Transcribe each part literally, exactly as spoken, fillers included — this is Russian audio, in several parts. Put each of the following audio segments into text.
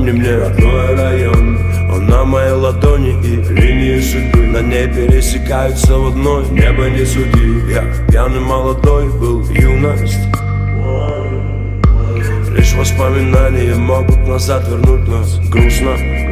напомни мне родной район. Он на моей ладони и линии судьбы на ней пересекаются в одной. Небо не суди, я пьяный молодой был, юность. Лишь воспоминания могут назад вернуть нас. Грустно,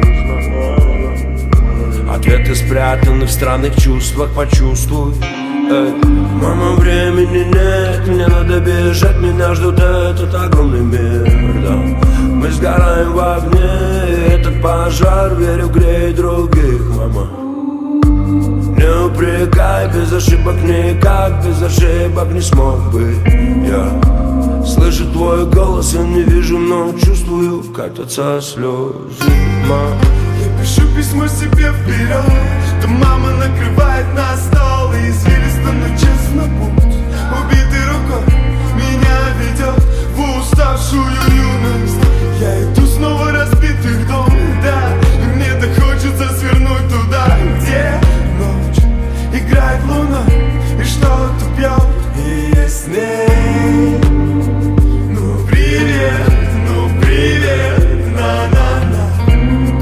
ответы спрятаны в странных чувствах, почувствуй. Эй. Мама, времени нет, мне надо бежать, меня ждут этот огромный мир, да. Мы сгораем в огне, и этот пожар, верю, греет других, мама. Не упрекай, без ошибок никак, без ошибок не смог бы я. Слышу твой голос, я не вижу, но чувствую, катятся слезы, мама. Я пишу письмо себе вперед, что мама накрывает на стол и извилисто, но честно путь. Убитой рукой меня ведет в уставшую юность. Я иду снова разбитый в дом, да, и мне так хочется свернуть туда, где ночь играет луна и что-то пьет, и я с ней. Ну привет, ну привет, на-на-на.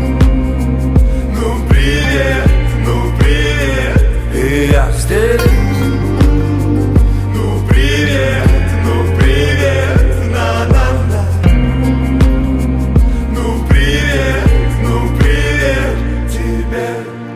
Ну привет, ну привет, и я здесь. ну привет, ну привет, на-на-на. Ну привет, ну привет тебе.